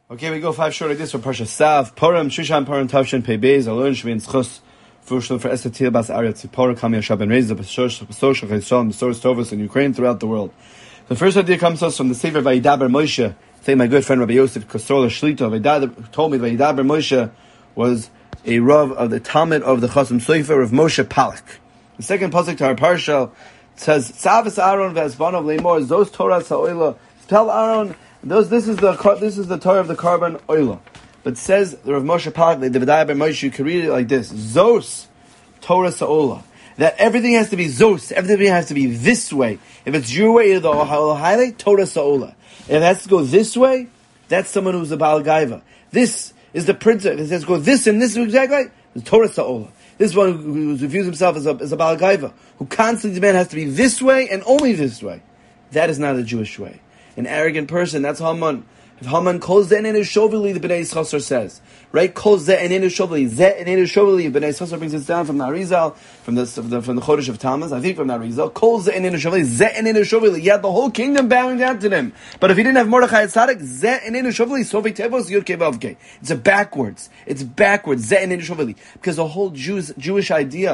Okay, we go 5 short like this for Parsha Sav, Purim, Shushan Purim, Tavshin, Pei Beis, Alon, Shvin, Schus, Fushel for Esther Til Bas Arya, Tzipora, Kami Ashab, and Reza, Social, Chesron, Besoros Tovos in Ukraine, throughout the world. The first idea comes to us from the Sefer Vayidaber Moshe. Say my good friend Rabbi Yosef Kosrola Shlita, told me that Vayidaber Moshe was a Rav of the Talmud of the Chasam Sofer of Moshe Palak. The second pasuk to our Parsha says, Tzavas Aaron v'Azvanav Leimor, Zos Torah Sa'oila, tell Aaron, this is the Torah of the carbon oila. But says the Rav Moshe Palak, the Vayidaber Moshe, you can read it like this: Zos Torah Sa'ola. That everything has to be Zos, everything has to be this way. If it's your way, the highlight Torah Sa'ola. If it has to go this way, that's someone who's a Baal Gaiva. This is the printer. If it says go this and this exactly, the Torah Sa'ola. This one who views himself as a Baal Gaiva, who constantly demands has to be this way and only this way. That is not a Jewish way. An arrogant person, that's Haman. If Haman calls the Enenu Shoveli, the Bnei Yisachar says. Right? Calls the Enenu Shoveli. The Enenu Shoveli, Bnei Yisachar brings this down from the Arizal, from the Chodesh of Tammuz, I think from the Arizal. Calls the Enenu Shoveli. The Enenu Shoveli. He had the whole kingdom bowing down to them. But if he didn't have Mordechai Tzaddik, the Enenu Shoveli, Sovei Tevos, Yud Kei Vav Kei. It's backwards. It's backwards. The Enenu Shoveli. Because the whole Jewish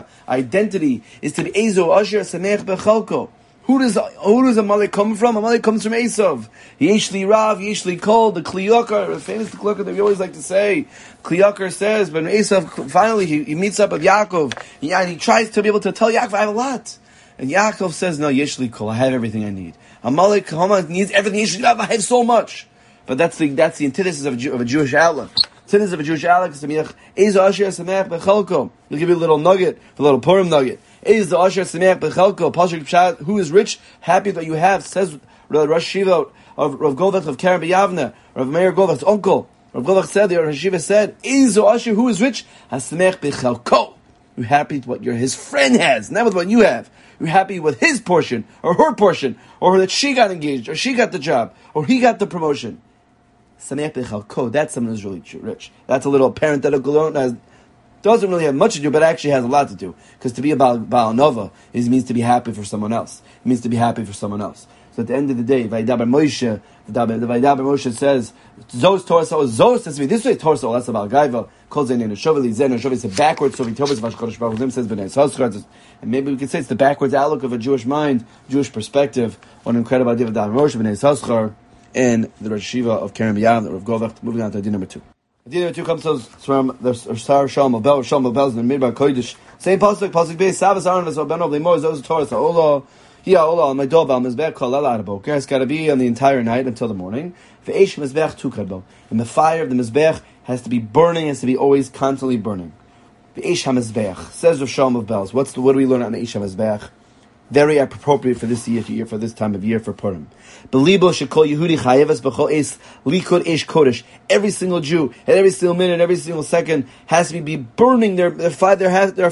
identity is to be Ezo Asher Samech Bechalko. Who does Amalek come from? Amalek comes from Esav. Yeshli Rav, Yeshli Kol, the Kliyokar, the famous Kliyokar that we always like to say. Kliyokar says, but Esav, finally, he meets up with Yaakov, and he tries to be able to tell Yaakov, I have a lot. And Yaakov says, no, Yeshli Kol, I have everything I need. Amalek needs everything, Yeshli Rav, I have so much. But that's the antithesis of a Jewish outlook. Antithesis of a Jewish outlook is to be Ezo Asher Samech Bechalko. We'll give you a little nugget, a little Purim nugget. Is the Asher Sameach Bechalko, Pashuk Pshat, who is rich, happy that you have, says Rosh Shiva of Rav Govach of Karen B'Yavne, Rav Meir Govach's uncle. Rav Govach said, the Rosh Shiva said, is the Asher who is rich, Hasameach Bechalko. You're happy with what his friend has, not with what you have. You're happy with his portion, or her portion, or that she got engaged, or she got the job, or he got the promotion. Sameach Bechalko, that's someone who's really rich. That's a little parenthetical, doesn't really have much to do, but actually has a lot to do. Because to be a Baal Nova means to be happy for someone else. It means to be happy for someone else. So at the end of the day, Vayidaber Moshe, the Vayidaber Moshe says, Zos Torah Sa'ol, Zos has to be this way, Torah Sa'ol, that's a Baal Gaiva, calls Zayin Shoveli, Zayin Shoveli, it's a backwards, so V'Tovos V'Ashkodesh Baruch Hu says B'nai Yisachar, and maybe we could say it's the backwards outlook of a Jewish mind, Jewish perspective, on an incredible idea of Vayidaber Moshe, B'nai Yisachar, and the Rosh Shiva of Karen B'Yavne, the Rav Govach. Moving on to idea number 2. The other two comes from the Sar Shalom of Bel, Shalom of Bel's in the Midbar Kodesh. Same pasuk Beis, Savas Aaron Vesol Ben of Limor, Zos Torah Sa'ola, Hiya Ola, on my doorbell, Mizbech Kol Ela Araboker. It's got to be on the entire night until the morning. Ve'esh Mizbech Tukadbo. And the fire of the Mizbech has to be burning, has to be always constantly burning. Ve'esh HaMizbech, says the Shalom of Bells. What do we learn on the Eish HaMizbech? Very appropriate for this year, for this time of year, for Purim. Belibo shekol Yehudi chayevas b'chol es likud esh kodesh. Every single Jew, at every single minute, every single second, has to be burning their fire, their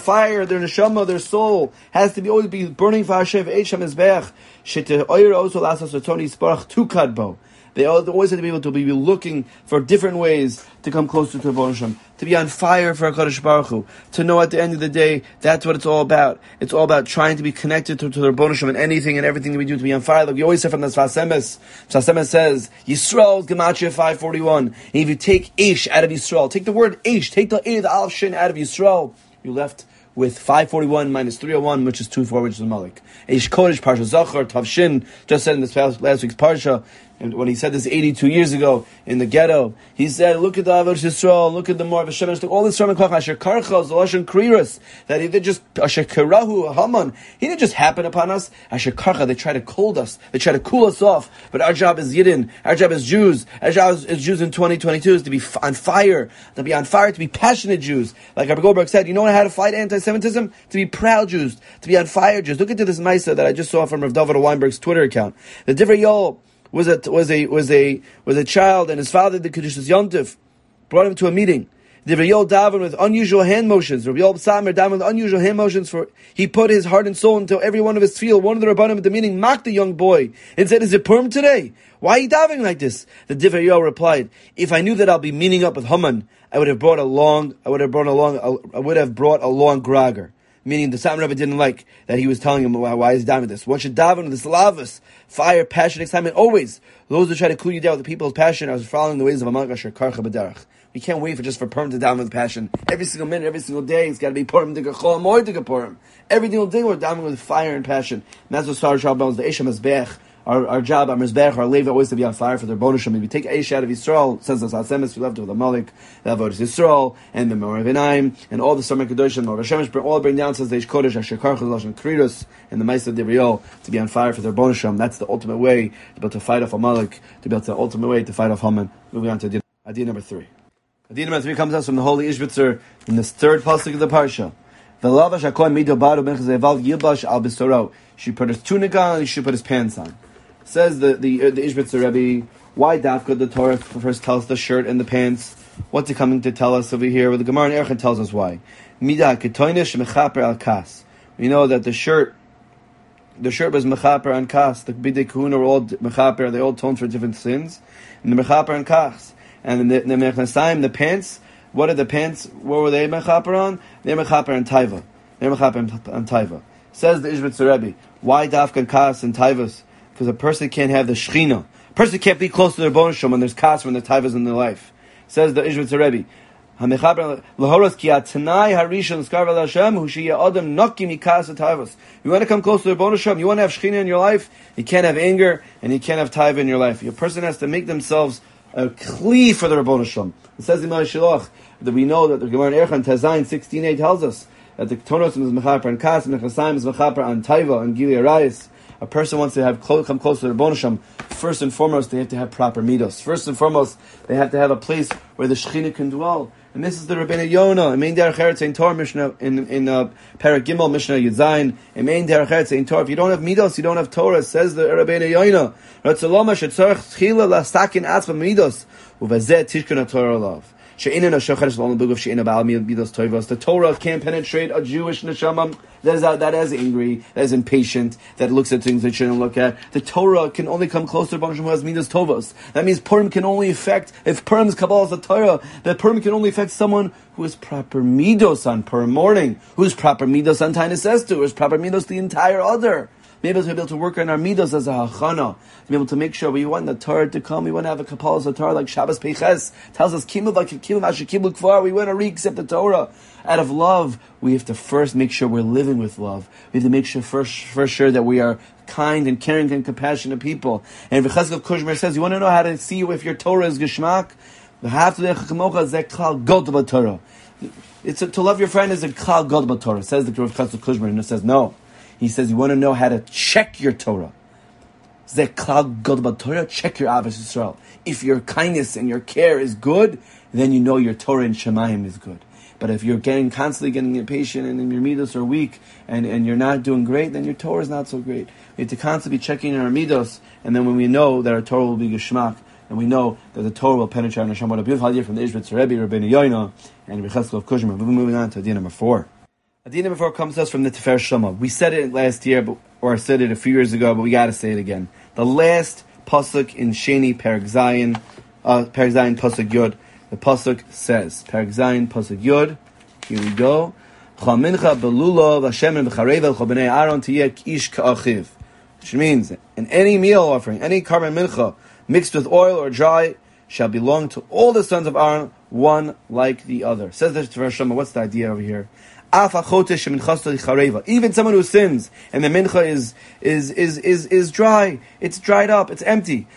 neshama, their soul has to be always be burning for Hashem. Eish hamizbeach shete oyer also lasas otoni sparach tukadbo. They always have to be able to be looking for different ways to come closer to Avodah Hashem, to be on fire for HaKadosh Baruch Hu, to know at the end of the day, that's what it's all about. It's all about trying to be connected to the Avodah Hashem and anything and everything that we do to be on fire. Like we always say from the Sfas Emes. Sfas Emes says, Yisrael is Gematria 541. And if you take Ish out of Yisrael, take the word Ish, take the Aleph Shin out of Yisrael, you're left with 541 minus 301, which is 24, which is Malik. Eish Kodesh, Parsha Zachar, Tav Shin, just said in this last week's Parsha, and when he said this 82 years ago in the ghetto, he said, look at the Avodah Yisrael, look at the Mor Hashem, all this from Asher Karcha, Zolashon Kriras, that he did just, Asher Karahu, Haman, he didn't just happen upon us. Asher Karcha, they try to cold us, they try to cool us off, but our job is Yidden, our job is Jews, our job is Jews in 2022 is to be on fire, to be passionate Jews. Like Rabbi Goldberg said, you know how to fight anti-Semitism? To be proud Jews, to be on fire Jews. Look into this Maisa that I just saw from Rav David Weinberg's Twitter account. The Divrei Yoel was a child, and his father, the Kedushas Yontif, brought him to a meeting. Divrei Yoel davened with unusual hand motions. Rabbi Yoel Samer davened with unusual hand motions. He put his heart and soul into every one of his tefillah. One of the Rabbanim at the meeting mocked the young boy and said, "Is it Purim today? Why are you davening like this?" The Divrei Yoel replied, "If I knew that I'll be meeting up with Haman, I would have brought a long grogger." Meaning the Satmar Rebbe didn't like that he was telling him why he's davening this. One should daven with this lavas, fire, passion, excitement, always. Those who try to cool you down with the people's passion are following the ways of Amalek Asher Karcha B'derech. We can't wait for Purim to daven with passion. Every single minute, every single day, it's got to be Purim, Dika Chol, Moed Dika Purim. Every single day we're davening with fire and passion. And that's what Sarah Shalom, the Esha Mizbech, our job, our Mizbech, our Levi, always to be on fire for their bonus. If we take Eish out of Yisrael, says the Satsemis, we left it with Amalek, the Avodas Yisrael, and the Moreh V'naim, and all the Summer Kedoshim, or Hashem, all bring down, says the Eish Kodesh, Asher Karcha, Lashon Kridus, and the Maisa Debriel, to be on fire for their bonus. That's the ultimate way to be able to fight off Amalek, to be able to the ultimate way to fight off Haman. Moving on to Adin number 3. Adin number 3 comes out from the Holy Ishbitzer in this third pasuk of the Parsha. V'lavash HaKohen mido baru ben chazeval yilbash al bisoro. She put his tunic on, he should put his pants on. Says the Ishbitzer Rebbe, why Dafka the Torah first tells the shirt and the pants? What's it coming to tell us over here? Well, the Gemara in Erechim tells us why. Midah ketoinish mechaper al kas. We know that the shirt was mechaper and kas. The bidei kahuna were all mechaper. They all toned for different sins. And the mechaper and kas. And the mechnasayim, the pants. What are the pants? What were they mechaper on? They're mechaper and taiva. Says the Ishbitzer Rebbe, why dafka kas and taivas? Because a person can't have the shechina. A person can't be close to their bonus when there's kas, when there's taivas in their life. Says the Ishbitzer Rebbe, we want to come close to the bonus shom. You want to have shechina in your life. You can't have anger and you can't have taiva in your life. Your person has to make themselves a kli for the bonus shom. It says in Ma'ashiloch that we know that the Gemara in Erechim Tazayin 16:8 tells us that the tonos is mechaper and kas, mechasayim is mechaper on taiva and gili arayis. A person wants to come close to the Rebbeinu Shem. First and foremost, they have to have proper midos. First and foremost, they have to have a place where the Shekhinah can dwell. And this is the Rabbeinu Yonah. In Mein Derech Eretz Ein Torah Mishnah, in Parak Gimel Mishnah Yudzayin. In Mein Derech Eretz Ein Torah, if you don't have midos, you don't have Torah. Says the Rabbeinu Yonah. Ratzaloma shetzorach tchila lastakin atzma midos uvazeh tishkan Torah olav. The Torah can't penetrate a Jewish neshama that is angry, that is impatient, that looks at things it shouldn't look at. The Torah can only come closer to Baruch Shem who has midas tovos. That means Purim can only affect, if Purim's Kabbalah is the Torah, that Purim can only affect someone who has proper midos on Purim morning, who has proper midos on Tainus Esther, who has proper midos the entire other. Maybe to be able to work on our midos as a hachana, to be able to make sure we want the Torah to come. We want to have a Kabbalah Torah like Shabbos Peiches tells us we want to re-accept the Torah out of love. We have to first make sure we're living with love. We have to make sure first sure that we are kind and caring and compassionate people. And V'chazkel Kushmer says, you want to know how to see if your Torah is Geshmak? It's to love your friend is a Klal Gadol Torah. Says the V'chazkel Kushmer, and it says no. He says, you want to know how to check your Torah. Check your Avos Yisrael. If your kindness and your care is good, then you know your Torah and Shemayim is good. But if you're constantly getting impatient and your midos are weak and you're not doing great, then your Torah is not so great. We have to constantly be checking our midos, and then when we know that our Torah will be Geshmak, and we know that the Torah will penetrate our neshama. What a beautiful idea from the Ishbitzer Rebbe, Rabbeinu Yonah, and V'chazkel of Kushmer. We're moving on to idea number 4. Adin number 4 comes to us from the Tifer Shema. We said it last year, or I said it a few years ago, but we got to say it again. The last pasuk in Sheni Perek Zayin pasuk Yud. The pasuk says, Perek Zayin pasuk Yud. Here we go. Chal mincha belulav Hashem and b'charevel chal b'nei Aaron tiyeh ish ka'achiv. Which means, in any meal offering, any carbon mincha mixed with oil or dry shall belong to all the sons of Aaron, one like the other. Says the Tifer Shema. What's the idea over here? Even someone who sins and the mincha is dry, it's dried up, it's empty.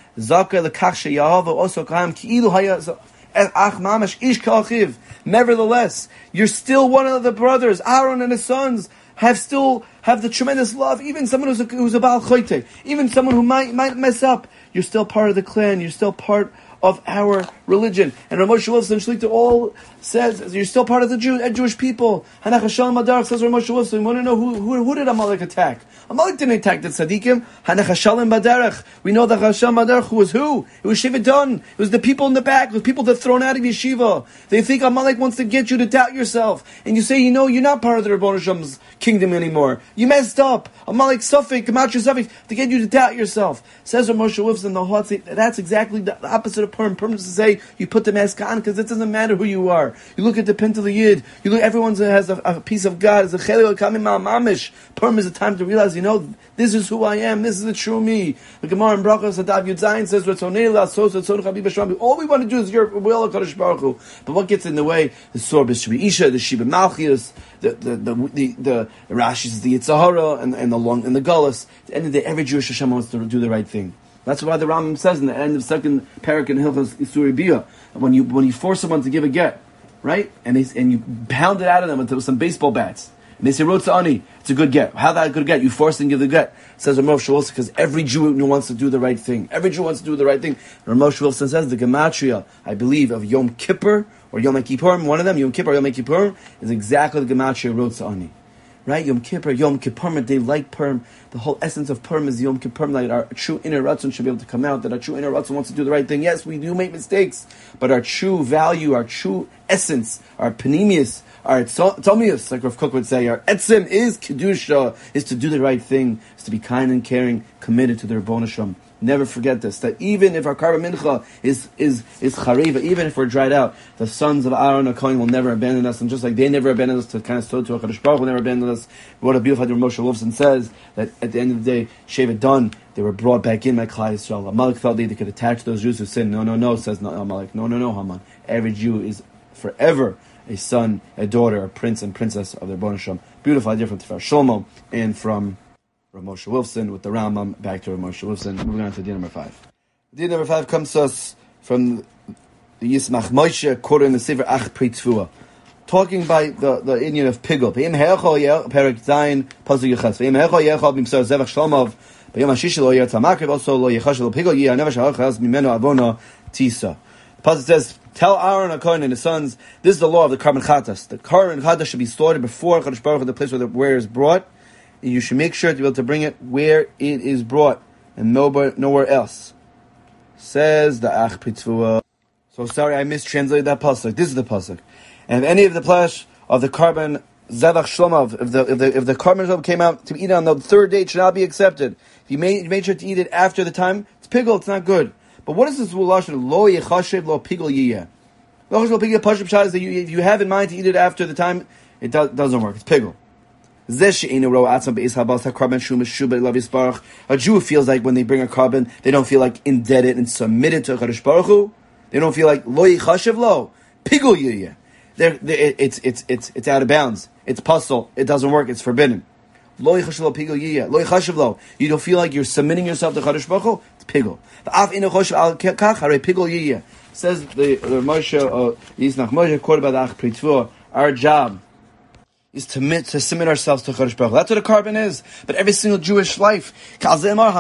Nevertheless, you're still one of the brothers. Aaron and his sons have the tremendous love. Even someone who's a Baal Choite, even someone who might mess up, you're still part of the clan. You're still part of our religion. And Rav Moshe Wolfson Shlita all says you're still part of the Jewish people. Hanach Hashem Madar says Rav Moshe Wolfson. You want to know who did Amalek attack? Amalek didn't attack the tzaddikim. Hanach Hashem Badarach. We know that Hashem Badarach was who? It was Shividon. It was the people in the back. It was people that thrown out of yeshiva. They think Amalek wants to get you to doubt yourself, and you say, you're not part of the Rebbeinu Shem's kingdom anymore. You messed up. Amalek Suffolk, Gematria Suffolk, to get you to doubt yourself. Says Rav Moshe Wolfson, that's exactly the opposite of of Purim. Purim is to say you put the mask on because it doesn't matter who you are. You look at the Pintel Yid. You look. Everyone has a piece of God. It's a Chelil Kamim Al Mamish. Purim is a time to realize, this is who I am. This is the true me. The Gemara in Brachos Adav Yud Zayin says, all we want to do is your will of Kadosh Baruch Hu. But what gets in the way? The Sor B'Shvi Isha, the Shiba Malchius, the Rashi's, the Yitzhahara, and the long and the Gullus. At the end of the day, every Jewish Hashem wants to do the right thing. That's why the Rambam says in the end of second parak in Hilchos Isuri Biyah, when you force someone to give a get, right, and you pound it out of them with some baseball bats, and they say Rotza Ani, it's a good get. How that good get? You force them to give the get. Says Rav Shulson, because every Jew wants to do the right thing. Every Jew wants to do the right thing. Rav Shulson says the gematria, I believe, of Yom Kippur or Yom Kippurim, one of them, Yom Kippur or Yom Kippurim, is exactly the gematria Rotza Ani. Right? Yom Kippur, Yom Kippurim, they like Purim. The whole essence of Purim is Yom Kippurim, that our true inner Ratzon should be able to come out, that our true inner Ratzon wants to do the right thing. Yes, we do make mistakes, but our true value, our true essence, our panemius, our tomius, like Rav Kook would say, our etzim is Kedusha, is to do the right thing, is to be kind and caring, committed to the Rebbeinu Shalom. Never forget this, that even if our Karban Mincha is Chareva, even if we're dried out, the sons of Aaron or Kohen will never abandon us, and just like they never abandoned us to kind of stow to HaKadosh Baruch Hu, will never abandon us. What a beautiful idea Moshe Wolfson says, that at the end of the day, Shevet Dan, they were brought back in by Klal Yisrael. Amalek felt they could attach those Jews who sinned. No, says Amalek. No, Haman. Every Jew is forever a son, a daughter, a prince and princess of the Rebbeinu Shalom. Beautiful idea from Tifar Shlomo and from Rav Moshe Wolfson with the Rambam. Back to Rav Moshe Wolfson. Moving on to Din number 5. Din number 5 comes to us from the Yismach Moshe quoted in the Sefer Ach Pri Tzvua, talking by the Indian of Pigul. V'im he'echol perik zayin pasuk yechas. V'im he'echol yechol b'msar zevach shlomov. V'yom hashishi lo yirtza makriv also lo yechashel lo Pigul yiyah never shachachas mimeno avona tisa. The pasuk says, tell Aaron HaKohen and his sons, this is the law of the Karban Chatas. The Karban Chatas should be slaughtered before Kadosh Baruch Hu, the place where it is brought. And you should make sure to be able to bring it where it is brought and nowhere else. Says the Ach Pri Tzvua. So sorry, I mistranslated that pasuk. This is the pasuk. And if any of the flesh of the Karban Zevach Shlomov, if the Karban came out to be eaten on the third day, it should not be accepted. If you made sure to eat it after the time, it's pigul, it's not good. But what is this lashon? Lo yechashev lo pigul yiyeh. Lo yechashev lo pigul pashup pshat is that if you have in mind to eat it after the time, it doesn't work. It's pigul. A Jew feels like when they bring a carbon, they don't feel like indebted and submitted to Kadosh Baruch Hu. They don't feel like lo yichashev lo pigul yiyeh. It's out of bounds. It's puzzle. It doesn't work. It's forbidden. Lo yichashev lo pigul yiyeh. Lo yichashev lo. You don't feel like you're submitting yourself to Kadosh Baruch Hu. It's pigul. Says the Moshe Yisnach Moshe quoted by the Ach Pri Tzvua. Our job is to submit ourselves to Kadosh Baruch Hu. That's what a carbon is. But every single Jewish life, to be able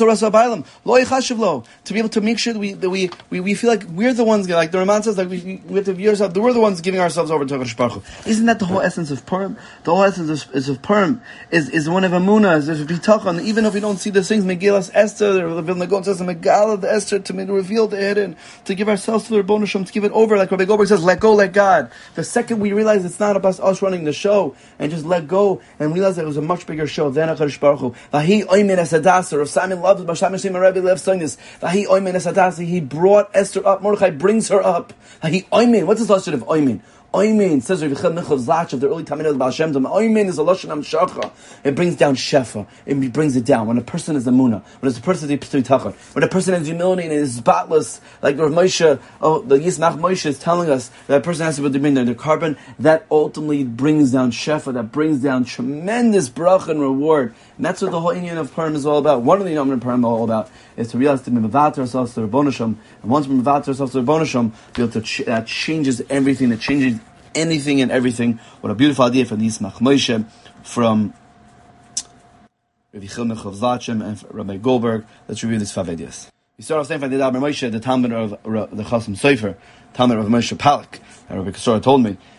to make sure that we feel like we're the ones, like the Raman says, like we have to view ourselves, we're the ones giving ourselves over to Kadosh Baruch Hu. Isn't that the whole essence of Purim? The whole essence of Purim is one of Amunah, is Bitachon. Even if we don't see the things, Megillas Esther, the Vilna Gaon says, Megala the Esther, to reveal the hidden, to give ourselves to the Rebbeinu Shalom, to give it over, like Rabbi Goldberg says, let go, let God. The second we realize it's not about us running the show, and just let go and realize that it was a much bigger show than HaKadosh Baruch Hu. Vahi oimen es hadasa. Rav Simon loved it. Basham Yishim Rebbe Lev saying this. Vahi oimen es hadasa. He brought Esther up. Mordechai brings her up. Vahi oimen. What's this lashon of oimen? Oimen, says Rav Yichel Michal Zach of the early Talmidei of the Baal Shem Tov. Oimen is a lashon hamshacha. It brings down shefa. It brings it down. When a person is amuna, when a person is pitui, when a person is humility and is spotless, like Rav Moshe, the Yismach Moshe is telling us that a person has to bring down the carbon, that ultimately brings down shefa, that brings down tremendous bracha and reward. And that's what the whole union of Purim is all about. One of the union of Purim is all about is to realize to mevater ourselves to Rebbeinu Shalom. And once we mevater ourselves to Rebbeinu Shalom, that changes everything, that changes anything and everything. What a beautiful idea from the Yismach Moshe, from Rabbi Chilmich of Zlachem and Rabbi Goldberg. Let's review these 5 ideas. We start off saying from the Rabbi Moshe, the Talmud of the Chasam Sofer, Talmud of Moshe Palak. Rabbi Kasora told me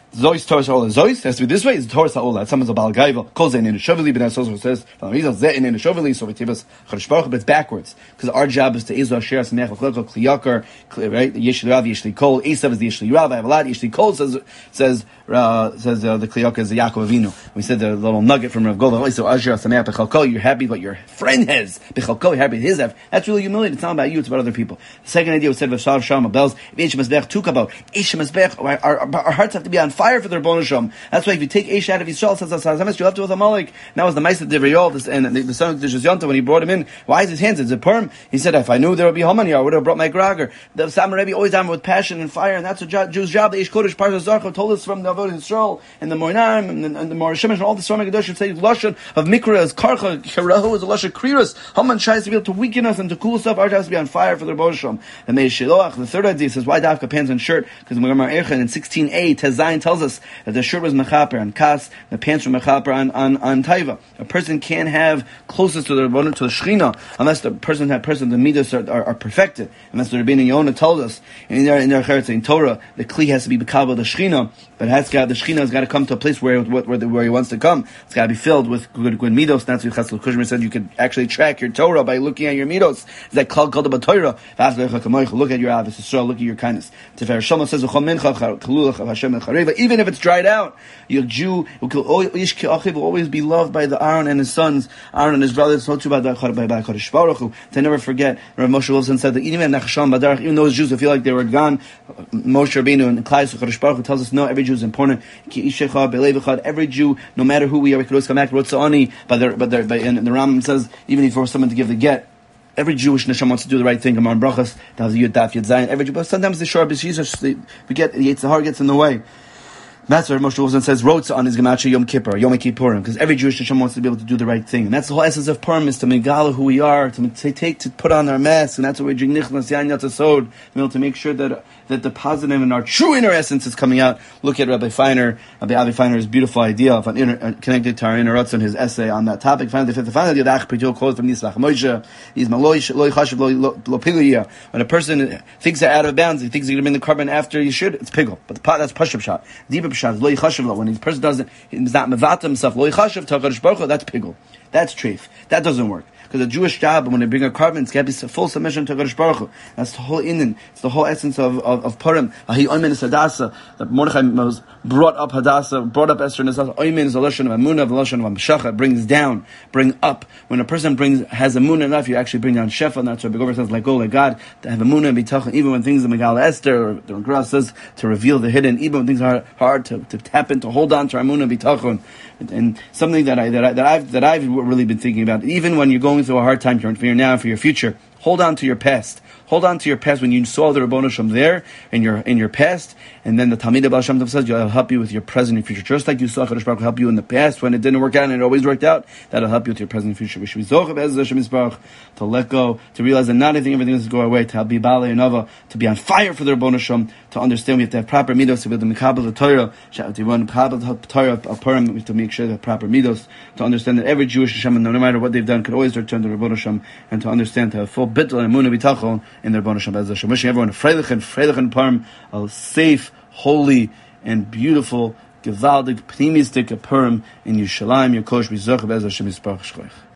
Zois Torah Sa'ola. Zois has to be this way. It's Torah Sa'ola. Someone's a Baal Gaiva. Calls in a Shoveli, but also says, so we tibas Chodesh Baruch, but it's backwards. Because our job is to Ezu Asher Samech L'Chleko Kliyakar, right? Yeshli Rav, Yeshli Kol. Esav is the Yeshli Rav. Avalad, Yeshli Kol says the Kliyakar is the Yaakov Avinu. We said the little nugget from Rav Goldman. So Asher Samech B'Chalko, you're happy what your friend has. B'Chalko, you're happy with his have. That's really humiliating. It's not about you, it's about other people. The second idea was said V'Shav Shama Bells. Eish Masbech Tukabot. Eish Masbech. Our hearts have to be on fire for their Rebbeinu Shalom. That's why if you take Eish out of Yisrael, says Hazamas, you left it with Amalek. Now was the Ma'aseh Divriyol, and the son of Yonta, when he brought him in, why is his hands? It's a perm. He said, if I knew there would be Haman here, I would have brought my Grager. The Samar Rebbe always done with passion and fire, and that's a Jew's job. The Eish Kodesh Parsha Zarcha told us from the Avodah Yisrael and the Moinarim and the Morashim and all the Svarim Kedoshim say Lashon of Mikra as Karcha, Kerahu is a Lashon Kriras. Haman tries to be able to weaken us and to cool us up. Our job is to be on fire for the Rebbeinu Shalom. And the Shiloach, the third idea says, why Dafka pants and shirt? Because in Gemara Erchan in 16a, Tezayin tells us that the shirt was mechaper on kas, the pants were mechaper on taiva. A person can't have closest to the Shechina unless the midas are perfected. Unless the Rabbeinu Yonah told us in their Cheretz in Torah, the kli has to be bekabel the Shechina, but the Shechina has got to come to a place where he wants to come. It's got to be filled with good midos. That's what Chassidus Kushmer said. You could actually track your Torah by looking at your midos. It's like called the Torah. Look at your Avis Yisrael. Look at your kindness. Tifer Shlomo says, even if it's dried out, your Jew will always be loved by the Aaron and his sons, Aaron and his brothers. So too by Kodesh Baruch Hu. To never forget, Rav Moshe Wilson said that even those Jews who feel like they were gone, Moshe Rabbeinu and Klai Kodesh Baruch Hu tells us no, every Jew is important. Every Jew, no matter who we are, we could always come back. And the Rambam says even if for someone to give the get. Every Jewish neshama wants to do the right thing. Amar brachas, Yud Daf Yud Zayin. Every Jew, but sometimes the shor b'shizah we get the Yitzhar gets in the way. That's where Moshe Wilson says Rotza on his Gematria Yom Kippur, Yom Kippurim, because every Jewish neshama wants to be able to do the right thing, and that's the whole essence of Purim, is to megala who we are, to put on our mask, and that's what we drink Nichnas Yain Yatzasod, to make sure that the positive and our true inner essence is coming out. Look at Rabbi Feiner, Rabbi Avi Feiner's beautiful idea of connected to our inner Rotza and his essay on that topic. Finally, the final idea, the Ach Pritio quote from Nisrach Moshe, is Maloi Loi Chashav Lo Pigul. When a person thinks they're out of bounds, he thinks he's going to bring the carbon after you should, it's pigul. But that's Pashup Shot. Deeper Pshat is Loi Chashav. When the person he's not mevat himself, Loi Chashav Takadosh Baruch Hu, that's pigul. That's treif. That doesn't work. Because a Jewish job, when they bring a carbon, it's got to be full submission to Kadosh Baruch Hu. That's the whole inyan. It's the whole essence of Purim. Ahi Oymen is Hadassah. That Mordechai was brought up Hadassah, brought up Esther, and Oymen is a lashon of Amunah, the lashon of Amshachah, brings down, bring up. When a person has Amunah enough, you actually bring down Shefa, and that's what Begover says, like, oh, like God, to have Amunah and Bitachon, even when things are Megala Esther, or the Gra says, to reveal the hidden, even when things are hard to tap in, to hold on to Amunah and Bitachon. And something that I've really been thinking about, even when you're going through a hard time for your now and for your future, hold on to your past. Hold on to your past when you saw the Rebbeinu Shalom there in your past, and then the Talmid Baal Shem Tov says, "I'll help you with your present and future." Just like you saw Kadosh Baruch Hu help you in the past when it didn't work out and it always worked out, that'll help you with your present and future. We should be zocheh be'ezus Hashem Yisbarach, to let go, to realize that not everything is going away, to be balei anava, to be on fire for the Rebbeinu Shalom, to understand we have to have proper midos to be able to mikabel the Torah, to run the Torah of Purim, we have to make sure that proper midos, to understand that every Jewish Hashem, no matter what they've done, could always return to the Rebbeinu Shalom, and to understand to have full bittul and emunah bitachon in the Rebbeinu Shalom. Wishing everyone a freilichen Purim, a safe, holy, and beautiful, gewaldig, pnimistic Purim in Yerushalayim, Yakosh, Bizoch, Be'ez Hashem Yisparach Shkoich.